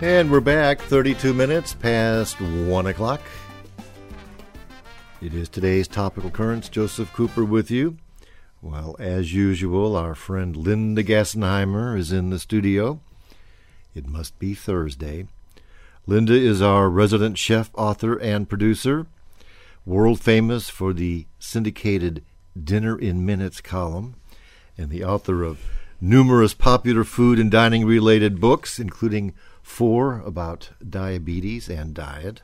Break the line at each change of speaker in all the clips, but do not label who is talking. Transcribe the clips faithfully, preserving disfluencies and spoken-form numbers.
And we're back, thirty-two minutes past one o'clock. It is today's Topical Currents. Joseph Cooper with you. Well, as usual, our friend Linda Gassenheimer is in the studio. It must be Thursday. Linda is our resident chef, author, and producer, world famous for the syndicated Dinner in Minutes column, and the author of numerous popular food and dining-related books, including four about diabetes and diet.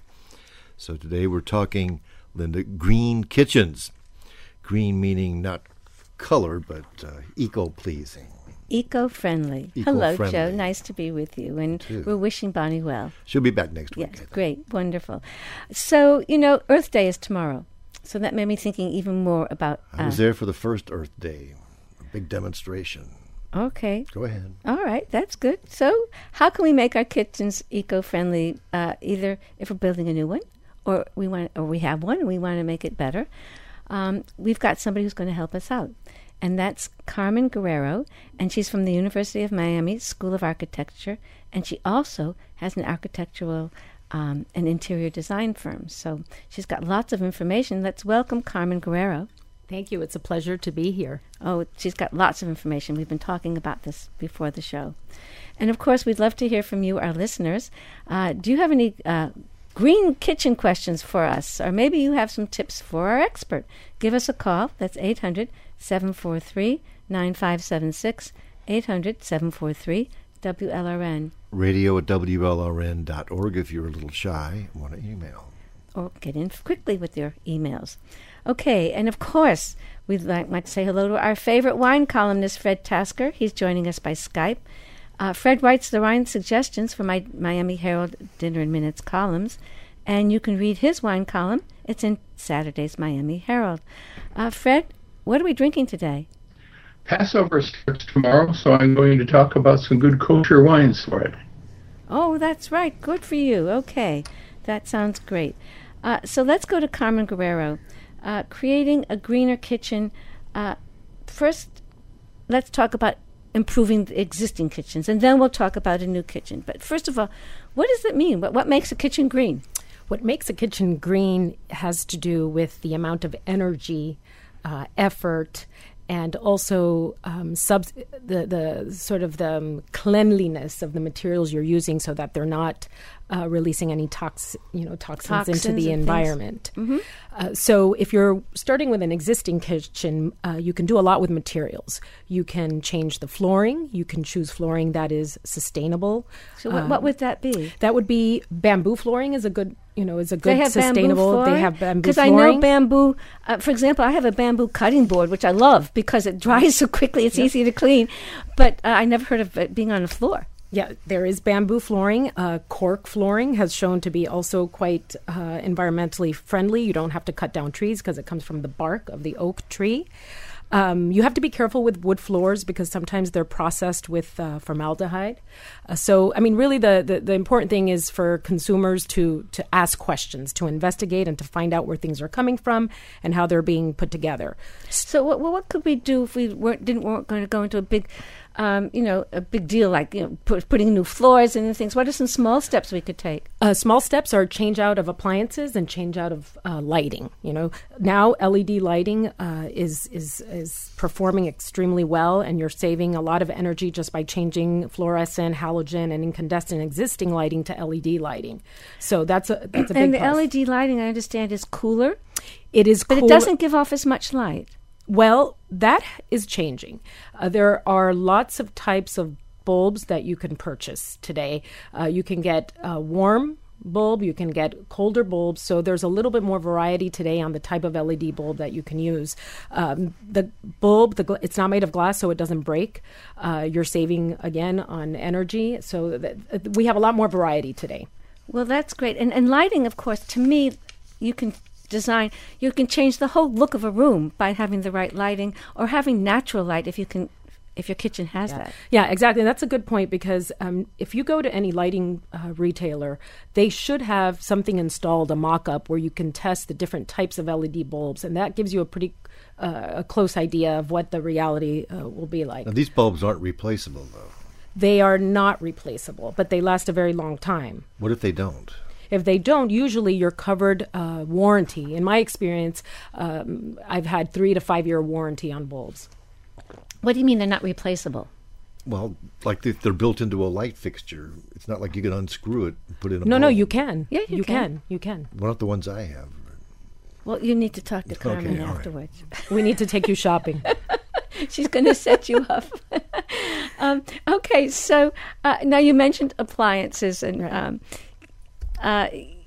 So today we're talking, Linda, green kitchens. Green meaning not color, but uh, eco-pleasing.
Eco-friendly.
Eco-friendly.
Hello, Joe. Nice to be with you. And we're wishing Bonnie well.
She'll be back next week.
Yes, great. Wonderful. So, you know, Earth Day is tomorrow. So that made me thinking even more about...
Uh, I was there for the first Earth Day, a big demonstration.
Okay.
Go ahead.
All right, that's good. So how can we make our kitchens eco-friendly, uh, either if we're building a new one or we want, or we have one and we want to make it better? Um, we've got somebody who's going to help us out, and that's Carmen Guerrero, and she's from the University of Miami School of Architecture, and she also has an architectural um, and interior design firm. So she's got lots of information. Let's welcome Carmen Guerrero.
Thank you. It's a pleasure to be here.
Oh, she's got lots of information. We've been talking about this before the show. And, of course, we'd love to hear from you, our listeners. Uh, do you have any uh, green kitchen questions for us? Or maybe you have some tips for our expert. Give us a call. That's eight hundred, seven four three, nine five seven six, eight hundred, seven four three, W L R N.
Radio at W L R N dot org if you're a little shy and want to email.
Or get in quickly with your emails. Okay, and of course, we'd like, like to say hello to our favorite wine columnist, Fred Tasker. He's joining us by Skype. Uh, Fred writes the wine suggestions for my Miami Herald Dinner in Minutes columns, and you can read his wine column. It's in Saturday's Miami Herald. Uh, Fred, what are we drinking today?
Passover starts tomorrow, so I'm going to talk about some good kosher wines for it.
Oh, that's right. Good for you. Okay, that sounds great. Uh, so let's go to Carmen Guerrero. Uh, creating a greener kitchen. Uh, first, let's talk about improving the existing kitchens, and then we'll talk about a new kitchen. But first of all, what does it mean? What, what makes a kitchen green?
What makes a kitchen green has to do with the amount of energy, uh, effort, and also um, subs- the the sort of the um, cleanliness of the materials you're using, so that they're not uh, releasing any tox, you know, toxins,
toxins
into the environment.
Mm-hmm.
Uh, so, if you're starting with an existing kitchen, uh, you can do a lot with materials. You can change the flooring. You can choose flooring that is sustainable.
So, what,
um,
what would that be?
That would be bamboo flooring. Is a good, you know, is a
They
good
have
sustainable.
bamboo
They have bamboo
Because
flooring.
I know bamboo. Uh, for example, I have a bamboo cutting board, which I love because it dries so quickly. It's
Yep.
easy to clean. But uh, I never heard of it being on the floor.
Yeah, there is bamboo flooring. Uh, cork flooring has shown to be also quite uh, environmentally friendly. You don't have to cut down trees because it comes from the bark of the oak tree. Um, you have to be careful with wood floors because sometimes they're processed with uh, formaldehyde. Uh, so, I mean, really the, the, the important thing is for consumers to, to ask questions, to investigate and to find out where things are coming from and how they're being put together.
So what what could we do if we weren't didn't weren't going to go into a big, um, you know, a big deal like you know put, putting new floors and things? What are some small steps we could take?
Uh, small steps are change out of appliances and change out of uh, lighting. You know, now L E D lighting uh, is is is performing extremely well, and you're saving a lot of energy just by changing fluorescent, halogen, and incandescent existing lighting to L E D lighting. So that's a that's a big
And the
plus.
L E D lighting, I understand, is cooler,
It is,
but
cool-
it doesn't give off as much light.
Well, that is changing. Uh, there are lots of types of bulbs that you can purchase today. Uh, you can get a warm bulb, you can get colder bulbs, so there's a little bit more variety today on the type of L E D bulb that you can use. Um, the bulb, the gl- it's not made of glass, so it doesn't break. Uh, you're saving, again, on energy, so that, uh, we have a lot more variety today.
Well, that's great. And and lighting, of course, to me, you can design, you can change the whole look of a room by having the right lighting or having natural light if you can, if your kitchen has
Yeah.
that.
Yeah, exactly. That's a good point because um, if you go to any lighting uh, retailer, they should have something installed, a mock-up, where you can test the different types of L E D bulbs, and that gives you a pretty uh, a close idea of what the reality uh, will be like.
Now, these bulbs aren't replaceable, though.
they are not replaceable, but they last a very long time.
What if they don't?
If they don't, usually you're covered uh, warranty. In my experience, um, I've had three to five year warranty on bulbs.
What do you mean they're not replaceable?
Well, like if they're built into a light fixture, it's not like you can unscrew it and put it in a
No,
bulb.
no, you can.
Yeah, you
can.
can.
You can.
What about the ones I have?
Well, you need to talk to Carmen
Okay, all right.
afterwards.
We need to take you shopping.
She's going to set you up. um, okay, so uh, now you mentioned appliances, and
Right.
um, uh,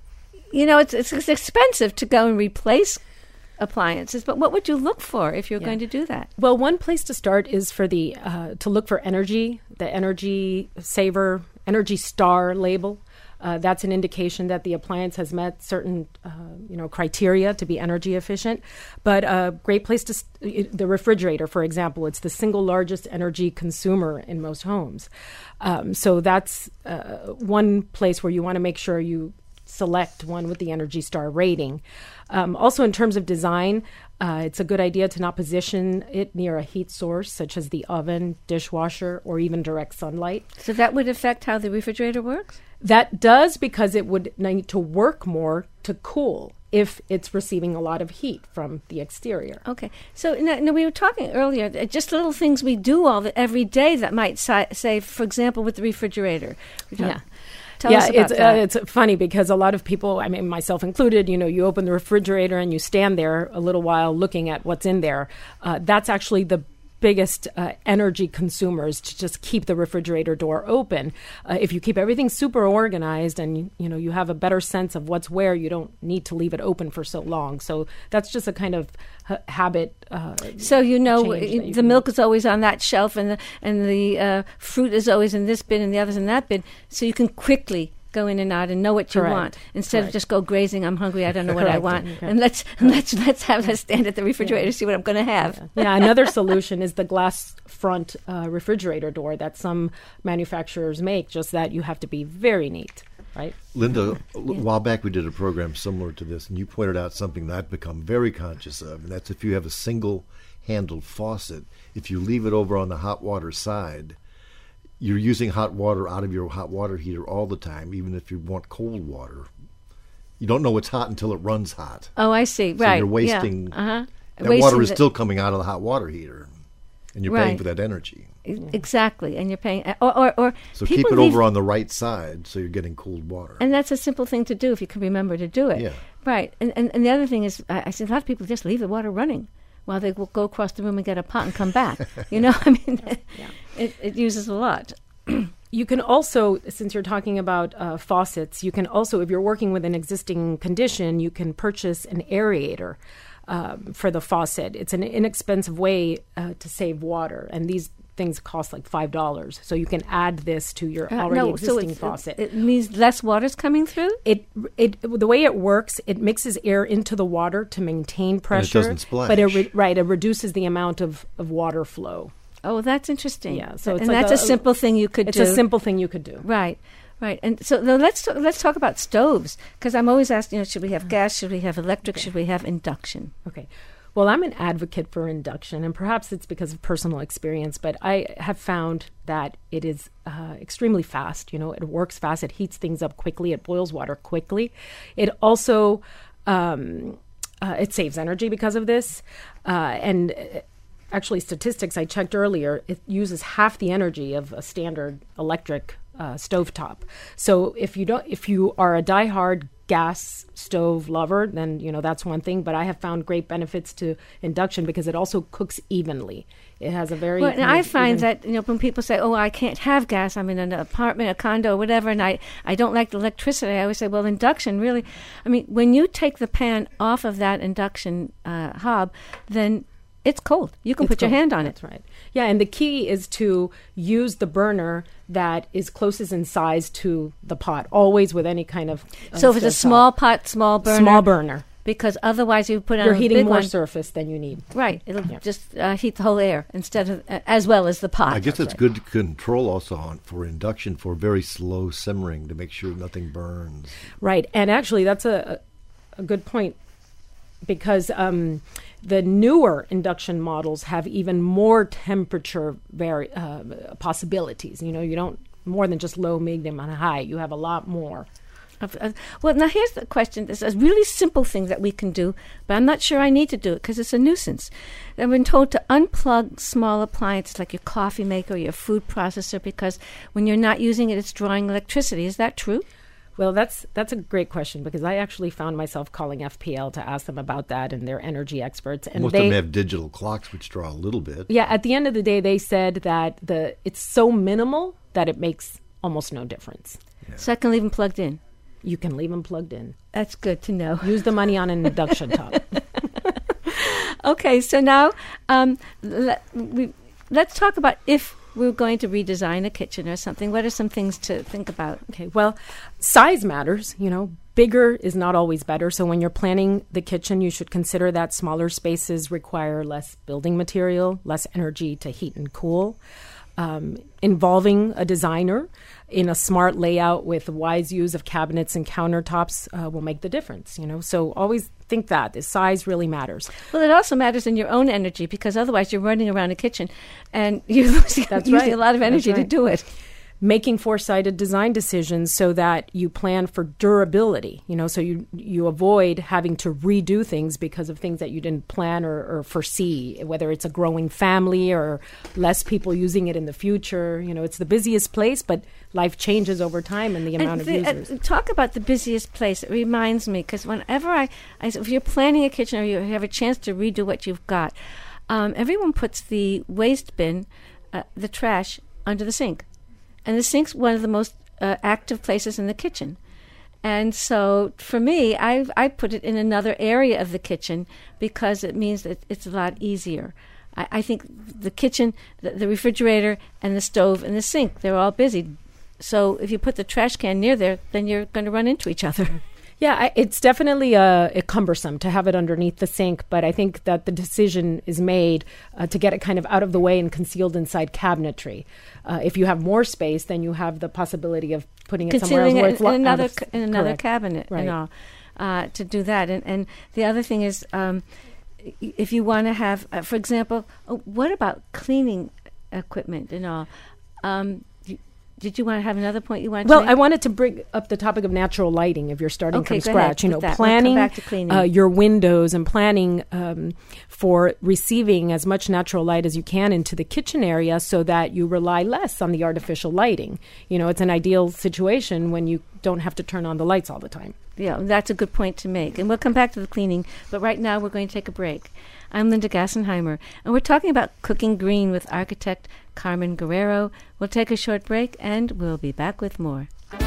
you know it's, it's it's expensive to go and replace appliances. But what would you look for if you're
Yeah.
going to do that?
Well, one place to start is for the uh, to look for energy, the Energy Saver, Energy Star label. Uh, that's an indication that the appliance has met certain, uh, you know, criteria to be energy efficient. But a great place to st- the refrigerator, for example, it's the single largest energy consumer in most homes. Um, so that's uh, one place where you want to make sure you select one with the Energy Star rating. Um, also, in terms of design, uh, it's a good idea to not position it near a heat source, such as the oven, dishwasher, or even direct sunlight.
So that would affect how the refrigerator works?
That does, because it would need to work more to cool if it's receiving a lot of heat from the exterior.
Okay. So now, now we were talking earlier, uh, just little things we do all the, every day that might si- say, for example, with the refrigerator. We talk-
Yeah.
Tell
yeah,
us about
it's
that.
uh, it's funny because a lot of people, I mean, myself included, you know, you open the refrigerator and you stand there a little while looking at what's in there. Uh, that's actually the biggest uh, energy consumers, to just keep the refrigerator door open. Uh, if you keep everything super organized and you, you know you have a better sense of what's where, you don't need to leave it open for so long. So that's just a kind of ha- habit. Uh,
So you know
change that you
the
can
milk
make.
is always on that shelf, and the and the uh, fruit is always in this bin, and the others in that bin. So you can quickly go in and out and know what you
Correct.
want instead of
Correct.
just go grazing. I'm hungry. I don't know what I
Correct.
want,
Okay.
and let's let's let's have a stand at the refrigerator, see what I'm going to have.
Yeah, another solution is the glass front uh, refrigerator door that some manufacturers make, just that you have to be very neat, right?
Linda, a l- while back we did a program similar to this, and you pointed out something that I've become very conscious of, and that's if you have a single-handled faucet, if you leave it over on the hot water side, you're using hot water out of your hot water heater all the time, even if you want cold water. You don't know it's hot until it runs hot.
Oh, I see.
So
Right.
you're wasting,
Yeah. Uh-huh.
that
Wasting
water is
the-
still coming out of the hot water heater, and you're paying
Right.
for that energy.
Exactly, and you're paying, or or, or
So
people
keep it
leave-
over on the right side so you're getting cold water.
And that's a simple thing to do if you can remember to do it.
Yeah.
Right. And, and and the other thing is, I, I see a lot of people just leave the water running while they will go across the room and get a pot and come back. You know, I mean, it, it uses a lot.
You can also, since you're talking about uh, faucets, you can also, if you're working with an existing condition, you can purchase an aerator um, for the faucet. It's an inexpensive way uh, to save water, and these things cost like five dollars. So you can add this to your
Uh,
already
no, so
existing
it's-
faucet.
It, it means less water's coming through?
It, it, the way it works, it mixes air into the water to maintain pressure.
doesn't splash.
But it re- right, it reduces the amount of, of water flow.
Oh, that's interesting.
Yeah, so it's
and
like
that's
a-
a, simple thing you could
It's
do.
a simple thing you could do.
Right, right. And so now let's talk, let's talk about stoves, because I'm always asking, you know, should we have gas? Should we have electric? Should we have induction?
Okay. Well, I'm an advocate for induction, and perhaps it's because of personal experience, but I have found that it is uh, extremely fast. You know, it works fast. It heats things up quickly. It boils water quickly. It also um, uh, it saves energy because of this, uh, and uh, actually, statistics I checked earlier, it uses half the energy of a standard electric uh, stovetop. So if you don't, if you are a diehard gas stove lover, then you know that's one thing. But I have found great benefits to induction because it also cooks evenly. It has a very
Well, and
kind
I
of
find
even-
that, you know, when people say, "Oh, I can't have gas. I'm in an apartment, a condo, whatever, and I, I don't like the electricity," I always say, "Well, induction really. I mean, when you take the pan off of that induction uh, hob, then it's cold. You can
It's
put your
cold.
hand on
That's
it."
right. Yeah, and the key is to use the burner that is closest in size to the pot, always with any kind of. Uh,
So if it's a
stovetop.
small pot, small burner,
small burner,
because otherwise you put it
you're
on a
heating
big
more
one.
surface than you need.
Right, it'll
Yeah.
just uh, heat the whole air instead of uh, as well as the pot.
I guess it's
right.
good to control also on for induction for very slow simmering to make sure nothing burns.
Right, and actually that's a, a good point because um, The newer induction models have even more temperature vari- uh, possibilities. You know, you don't more than just low, medium, and high. You have a lot more.
Uh, well, now here's the question. There's a really simple thing that we can do, but I'm not sure I need to do it because it's a nuisance. I've been told to unplug small appliances like your coffee maker or your food processor because when you're not using it, it's drawing electricity. Is that true?
Well, that's that's a great question because I actually found myself calling F P L to ask them about that, and they're energy experts. And
Most
they,
of them have digital clocks which draw a little bit.
Yeah, at the end of the day, they said that the it's so minimal that it makes almost no difference.
Yeah. So I can leave them plugged in?
You can leave them plugged in.
That's good to know.
Use the money on an induction top.
Okay, so now um, let, we, let's talk about if we're going to redesign a kitchen or something. What are some things to think about?
Okay, well, size matters. You know, bigger is not always better. So when you're planning the kitchen, you should consider that smaller spaces require less building material, less energy to heat and cool. Um, involving a designer in a smart layout with wise use of cabinets and countertops uh, will make the difference, you know. So always think that the size really matters.
Well, it also matters in your own energy because otherwise you're running around a kitchen and you're losing,
That's
using
right.
a lot of energy
That's right.
to do it.
Making foresighted design decisions so that you plan for durability, you know, so you you avoid having to redo things because of things that you didn't plan or, or foresee, whether it's a growing family or less people using it in the future. You know, it's the busiest place, but life changes over time and the amount
and
of
the,
users.
Uh, talk about the busiest place. It reminds me, because whenever I, I, if you're planning a kitchen or you have a chance to redo what you've got, um, everyone puts the waste bin, uh, the trash, under the sink. And the sink's one of the most uh, active places in the kitchen. And so for me, I I put it in another area of the kitchen because it means that it's a lot easier. I, I think the kitchen, the, the refrigerator, and the stove and the sink, they're all busy. So if you put the trash can near there, then you're going to run into each other.
Yeah, I, it's definitely uh, a cumbersome to have it underneath the sink, but I think that the decision is made uh, to get it kind of out of the way and concealed inside cabinetry. Uh, if you have more space, then you have the possibility of putting it somewhere else.
Concealing
Where
it
it's
in,
lo-
in another
out of-
ca- in another
correct.
cabinet
Right.
and all uh, to do that. And and the other thing is, um, y- if you want to have, uh, for example, oh, what about cleaning equipment and all? Um, you, did you want to have another point you wanted
Well,
to make?
I wanted to bring up the topic of natural lighting if you're starting
Okay,
from
go ahead
scratch. You know,
with that. We'll come
planning
back to cleaning.
uh, your windows and planning um, for receiving as much natural light as you can into the kitchen area so that you rely less on the artificial lighting. You know, it's an ideal situation when you don't have to turn on the lights all the time.
Yeah, that's a good point to make. And we'll come back to the cleaning, but right now we're going to take a break. I'm Linda Gassenheimer, and we're talking about cooking green with architect Carmen Guerrero. We'll take a short break, and we'll be back with more.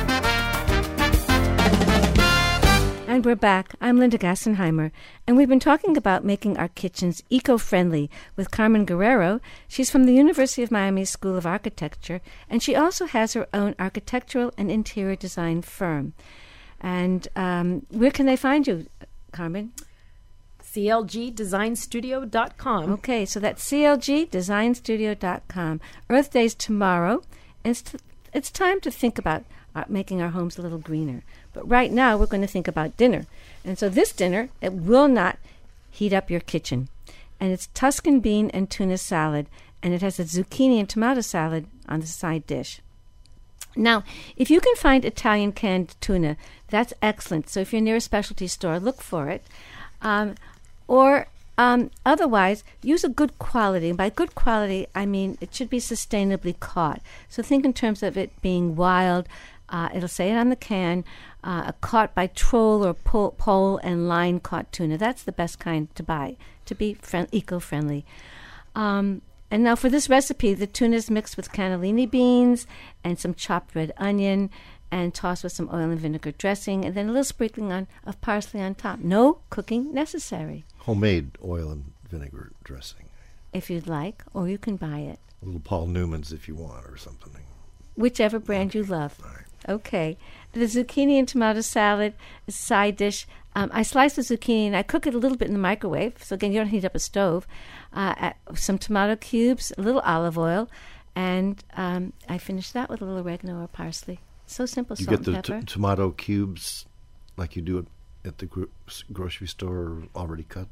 And we're back. I'm Linda Gassenheimer, and we've been talking about making our kitchens eco-friendly with Carmen Guerrero. She's from the University of Miami School of Architecture, and she also has her own architectural and interior design firm. And um, where can they find you, Carmen?
C L G design studio dot com.
Okay, so that's C L G design studio dot com. Earth Day's tomorrow, and it's, t- it's time to think about uh, making our homes a little greener. But right now, we're going to think about dinner. And so this dinner, it will not heat up your kitchen. And it's Tuscan bean and tuna salad, and it has a zucchini and tomato salad on the side dish. Now, if you can find Italian canned tuna, that's excellent. So if you're near a specialty store, look for it. Um, or um, otherwise, use a good quality. And by good quality, I mean it should be sustainably caught. So think in terms of it being wild. Uh, it'll say it on the can, uh, caught by troll or pole, pole and line caught tuna. That's the best kind to buy, to be friend, eco-friendly. Um, and now for this recipe, the tuna is mixed with cannellini beans and some chopped red onion and tossed with some oil and vinegar dressing, and then a little sprinkling on, of parsley on top. No cooking necessary.
Homemade oil and vinegar dressing.
If you'd like, or you can buy it.
A little Paul Newman's if you want or something.
Whichever brand you love.
All right.
Okay. The zucchini and tomato salad is a side dish. Um, I slice the zucchini and I cook it a little bit in the microwave. So again, you don't heat up a stove. Uh, add some tomato cubes, a little olive oil, and um, I finish that with a little oregano or parsley. So simple,
You
salt
get the
and
t-
pepper.
tomato cubes like you do it at the gro- grocery store already cut?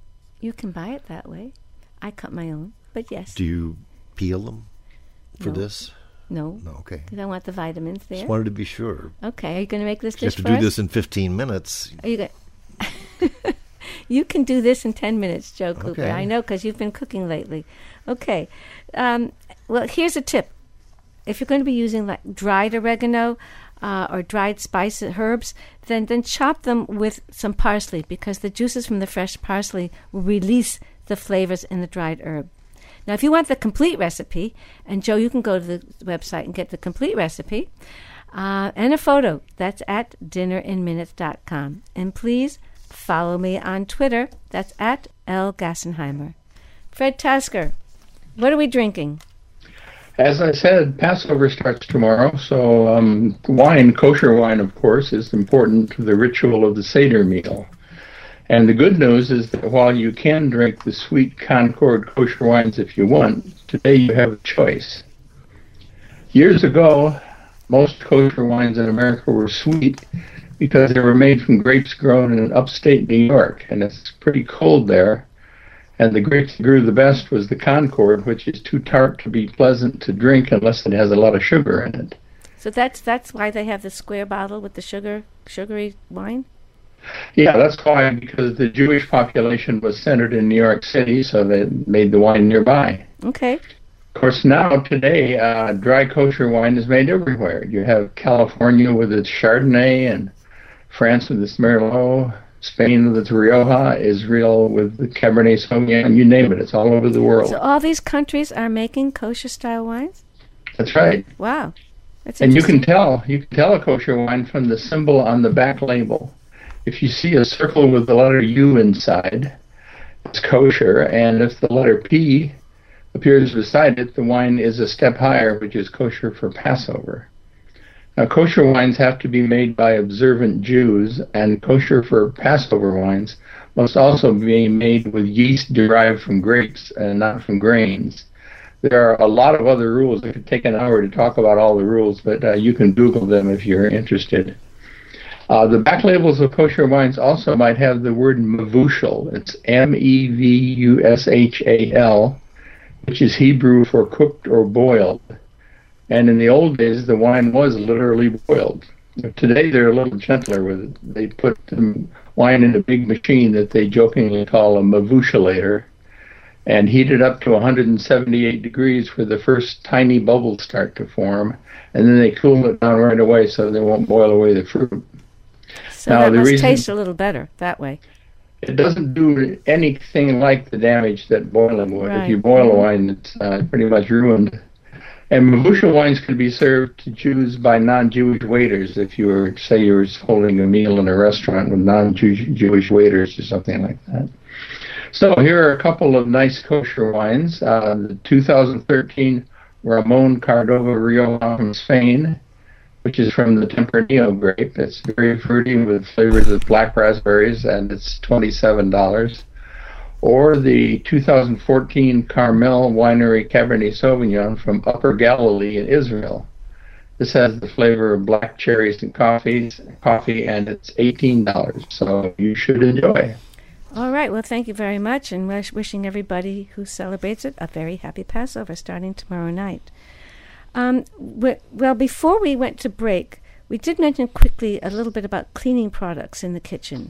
You can buy it that way. I cut my own, but yes.
Do you peel them for
No.
this?
No.
No, okay.
Because I want the vitamins there.
Just wanted to be sure.
Okay, are you going to make this
You have
dish
to
for
do
us?
this in fifteen minutes.
Are you going You can do this in ten minutes, Joe Cooper.
Okay.
I know because you've been cooking lately. Okay. Um, well, here's a tip. If you're going to be using like dried oregano uh, or dried spices, herbs, then, then chop them with some parsley because the juices from the fresh parsley will release the flavors in the dried herb. Now, if you want the complete recipe, and Joe, you can go to the website and get the complete recipe uh, and a photo. That's at dinner in minutes dot com. And please follow me on Twitter. That's at L. Gassenheimer. Fred Tasker, what are we drinking?
As I said, Passover starts tomorrow, so um, wine, kosher wine, of course, is important to the ritual of the Seder meal. And the good news is that while you can drink the sweet Concord kosher wines if you want, today you have a choice. Years ago, most kosher wines in America were sweet because they were made from grapes grown in upstate New York, and it's pretty cold there. And the grapes that grew the best was the Concord, which is too tart to be pleasant to drink unless it has a lot of sugar in it.
So that's that's why they have the square bottle with the sugar sugary wine?
Yeah, that's why, because the Jewish population was centered in New York City, so they made the wine nearby.
Okay.
Of course, now, today, uh, dry kosher wine is made everywhere. You have California with its Chardonnay, and France with its Merlot, Spain with its Rioja, Israel with the Cabernet Sauvignon, you name it. It's all over the world.
So all these countries are making kosher-style wines?
That's right.
Wow. That's
And you can
interesting.
tell, you can tell a kosher wine from the symbol on the back label. If you see a circle with the letter U inside, it's kosher, and if the letter P appears beside it, the wine is a step higher, which is kosher for Passover. Now, kosher wines have to be made by observant Jews, and kosher for Passover wines must also be made with yeast derived from grapes and not from grains. There are a lot of other rules. It could take an hour to talk about all the rules, but uh, you can Google them if you're interested. Uh, the back labels of kosher wines also might have the word mevushal. It's M E V U S H A L, which is Hebrew for cooked or boiled. And in the old days, the wine was literally boiled. Today, they're a little gentler with it. They put the wine in a big machine that they jokingly call a mevushalator and heat it up to one hundred seventy-eight degrees where the first tiny bubbles start to form, and then they cool it down right away so they won't boil away the fruit.
So
Now,
that
the
must
reason-
taste a little better that way.
It doesn't do anything like the damage that boiling would.
Right.
If you boil a wine, it's uh, pretty much ruined. And mevushal wines can be served to Jews by non-Jewish waiters if you were, say, you were holding a meal in a restaurant with non-Jewish waiters or something like that. So here are a couple of nice kosher wines. Uh, the two thousand thirteen Ramon Cordova Rioja from Spain, which is from the Tempranillo grape. It's very fruity with flavors of black raspberries, and it's twenty-seven dollars. Or the two thousand fourteen Carmel Winery Cabernet Sauvignon from Upper Galilee in Israel. This has the flavor of black cherries and coffees, coffee, and it's eighteen dollars. So you should enjoy.
All right. Well, thank you very much, and wish, wishing everybody who celebrates it a very happy Passover starting tomorrow night. Um, we, well, before we went to break, we did mention quickly a little bit about cleaning products in the kitchen.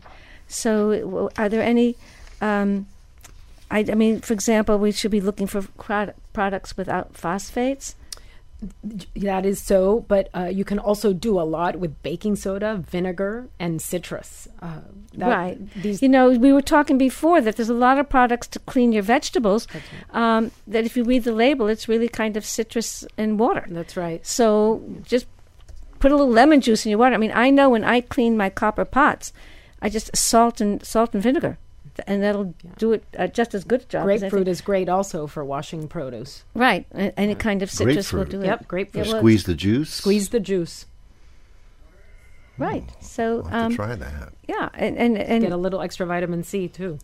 So w- are there any, um, I, I mean, for example, we should be looking for product, products without phosphates?
That is so, but uh, you can also do a lot with baking soda, vinegar, and citrus. Uh, that,
Right.
These
You know, we were talking before that there's a lot of products to clean your vegetables um, that if you read the label, it's really kind of citrus and water.
That's right.
So just put a little lemon juice in your water. I mean, I know when I clean my copper pots, I just salt and salt and vinegar, and that'll do it uh, just as good a job. as
Grapefruit
anything.
is great also for washing produce.
Right. a- Any kind of citrus will
Grapefruit.
do it.
Yep, grapefruit.
Yeah, well,
Squeeze the juice.
Squeeze the juice.
Right. So
I'll have
um,
to try that.
yeah, and and,
Get
and
a little extra vitamin C too.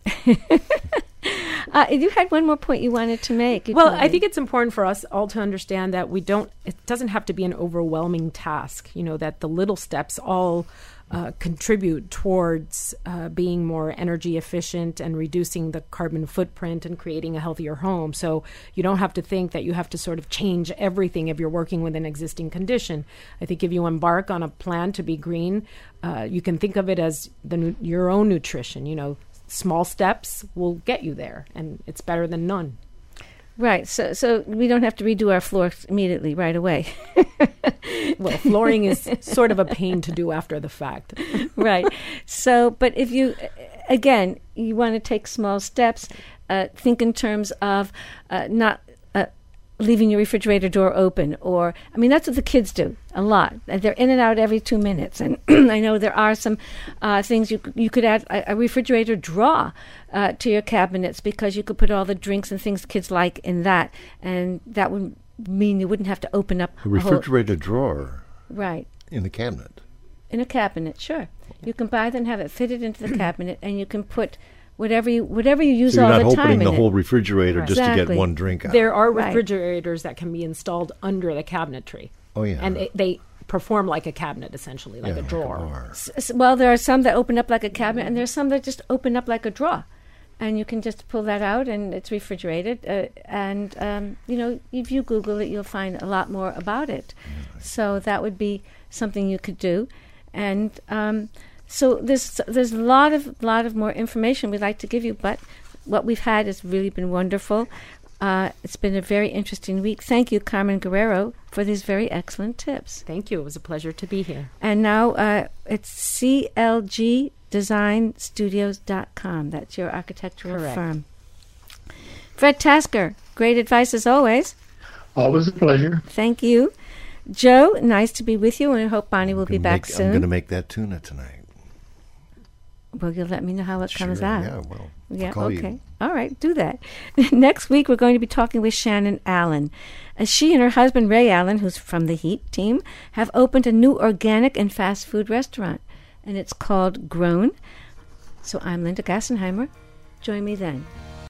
uh, you had one more point you wanted to make. You
Well,
told
I
me.
think it's important for us all to understand that we don't, it doesn't have to be an overwhelming task, you know, that the little steps all uh, contribute towards uh, being more energy efficient and reducing the carbon footprint and creating a healthier home. So you don't have to think that you have to sort of change everything if you're working with an existing condition. I think if you embark on a plan to be green, uh, you can think of it as the nu- your own nutrition. You know, small steps will get you there, and it's better than none.
Right. So so we don't have to redo our floors immediately right away.
Well, flooring is sort of a pain to do after the fact.
Right. So, but if you, again, you want to take small steps, uh, think in terms of uh, not uh, leaving your refrigerator door open, or, I mean, that's what the kids do a lot. They're in and out every two minutes. And I know there are some uh, things you you could add a, a refrigerator drawer uh, to your cabinets, because you could put all the drinks and things kids like in that, and that would mean you wouldn't have to open up
A refrigerator drawer
right
in the cabinet.
in a cabinet. Sure, you can buy them and have it fitted into the cabinet, and you can put whatever you whatever you use
So you're
all
not
the time
opening
in
the
it.
whole refrigerator
Right.
just to
Exactly.
get one drink out.
There are
Right.
refrigerators that can be installed under the cabinetry.
Oh, yeah.
And they, they perform like a cabinet, essentially, like
Yeah,
a drawer.
bar.
S- well, there are some that open up like a cabinet, and there's some that just open up like a drawer, and you can just pull that out, and it's refrigerated. Uh, and um, you know, if you Google it, you'll find a lot more about it. So that would be something you could do, and um, so there's there's a lot of lot of more information we'd like to give you, but what we've had has really been wonderful. Uh, it's been a very interesting week. Thank you, Carmen Guerrero, for these very excellent tips.
Thank you. It was a pleasure to be here.
And now uh, it's C L G design studios dot com. That's your architectural
Correct.
firm. Fred Tasker, great advice as always.
Always a pleasure.
Thank you. Joe, nice to be with you, and I hope Bonnie will be
Gonna
back
make-
soon.
I'm going to make that tuna tonight.
Well, you'll let me know how it comes
Sure,
out.
Yeah, well, I'll
Yeah,
call
okay.
you.
All right, do that. Next week, we're going to be talking with Shannon Allen. As she and her husband, Ray Allen, who's from the Heat team, have opened a new organic and fast food restaurant, and it's called Grown. So I'm Linda Gassenheimer. Join me then.